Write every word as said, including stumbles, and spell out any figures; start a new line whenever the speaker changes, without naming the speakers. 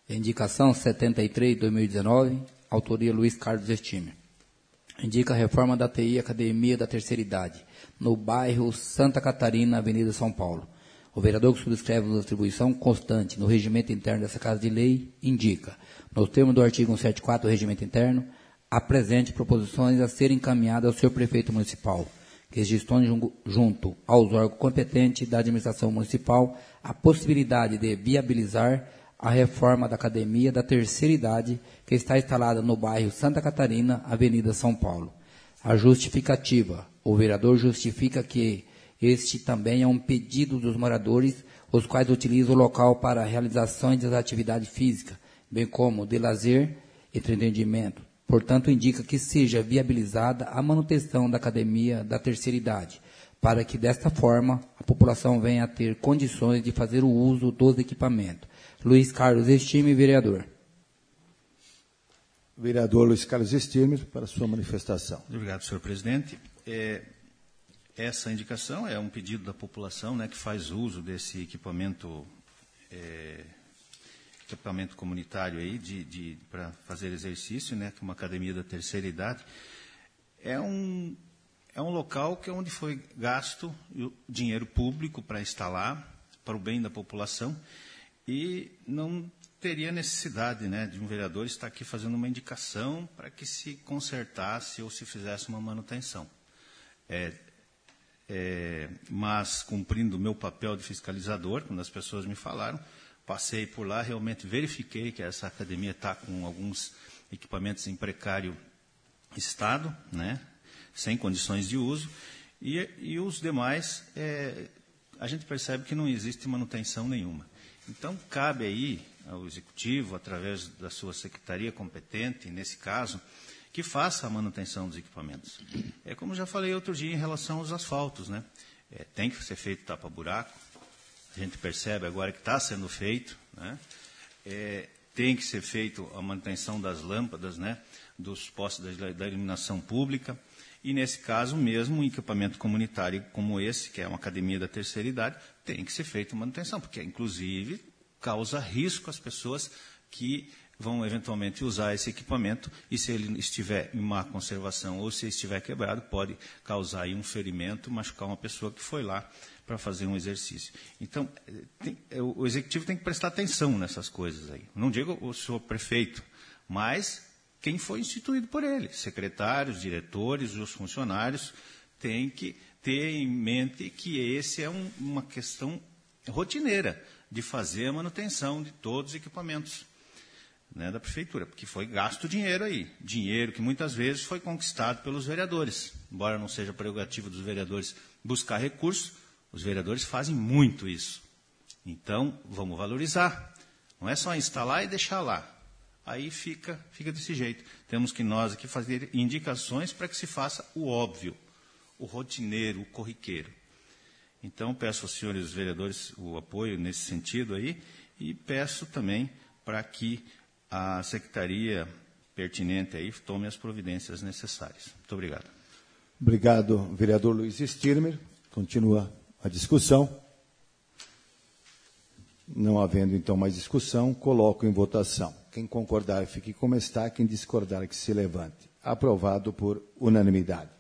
Indicação setenta e três, dois mil e dezenove, autoria Luiz Carlos Estime. Indica a reforma da T I Academia da Terceira Idade, no bairro Santa Catarina, Avenida São Paulo. O vereador que subscreve a atribuição constante no regimento interno dessa Casa de Lei indica, nos termos do artigo cento e setenta e quatro do regimento interno, apresente proposições a serem encaminhadas ao senhor prefeito municipal, que gestione junto aos órgãos competentes da administração municipal a possibilidade de viabilizar a reforma da Academia da Terceira Idade, que está instalada no bairro Santa Catarina, Avenida São Paulo. A justificativa. O vereador justifica que este também é um pedido dos moradores, os quais utilizam o local para a realização das atividades físicas, bem como de lazer e entretenimento. Portanto, indica que seja viabilizada a manutenção da Academia da Terceira Idade, para que, desta forma, a população venha a ter condições de fazer o uso dos equipamentos. Luiz Carlos Estime, vereador.
Vereador Luiz Carlos Estime, para a sua manifestação.
Obrigado, senhor presidente. É, essa indicação é um pedido da população, né, que faz uso desse equipamento, é, equipamento comunitário aí de, de, para fazer exercício, né, que é uma academia da terceira idade. É um, é um local que é onde foi gasto o dinheiro público para instalar, para o bem da população, e não teria necessidade, né, de um vereador estar aqui fazendo uma indicação para que se consertasse ou se fizesse uma manutenção. É, é, mas, cumprindo o meu papel de fiscalizador, quando as pessoas me falaram, passei por lá, realmente verifiquei que essa academia está com alguns equipamentos em precário estado, né, sem condições de uso, e, e os demais, é, a gente percebe que não existe manutenção nenhuma. Então, cabe aí ao Executivo, através da sua secretaria competente, nesse caso, que faça a manutenção dos equipamentos. É como já falei outro dia em relação aos asfaltos, né? É, tem que ser feito tapa-buraco, a gente percebe agora que está sendo feito, né? É, tem que ser feito a manutenção das lâmpadas, né? Dos postos da, da iluminação pública, e nesse caso mesmo, um equipamento comunitário como esse, que é uma academia da terceira idade, tem que ser feita manutenção, porque, inclusive, causa risco às pessoas que vão eventualmente usar esse equipamento, e se ele estiver em má conservação ou se estiver quebrado, pode causar aí um ferimento, machucar uma pessoa que foi lá para fazer um exercício. Então, tem, o Executivo tem que prestar atenção nessas coisas aí. Não digo o senhor prefeito, mas quem foi instituído por ele, secretários, diretores, os funcionários, têm que ter em mente que esse é um, uma questão rotineira de fazer a manutenção de todos os equipamentos, né, da prefeitura, porque foi gasto dinheiro aí, dinheiro que muitas vezes foi conquistado pelos vereadores. Embora não seja prerrogativa dos vereadores buscar recursos, os vereadores fazem muito isso. Então, vamos valorizar. Não é só instalar e deixar lá. Aí fica, fica desse jeito. Temos que nós aqui fazer indicações para que se faça o óbvio, o rotineiro, o corriqueiro. Então, peço aos senhores vereadores o apoio nesse sentido aí, e peço também para que a secretaria pertinente aí tome as providências necessárias. Muito obrigado.
Obrigado, vereador Luiz Stirmer. Continua a discussão. Não havendo, então, mais discussão, coloco em votação. Quem concordar, fique como está. Quem discordar, que se levante. Aprovado por unanimidade.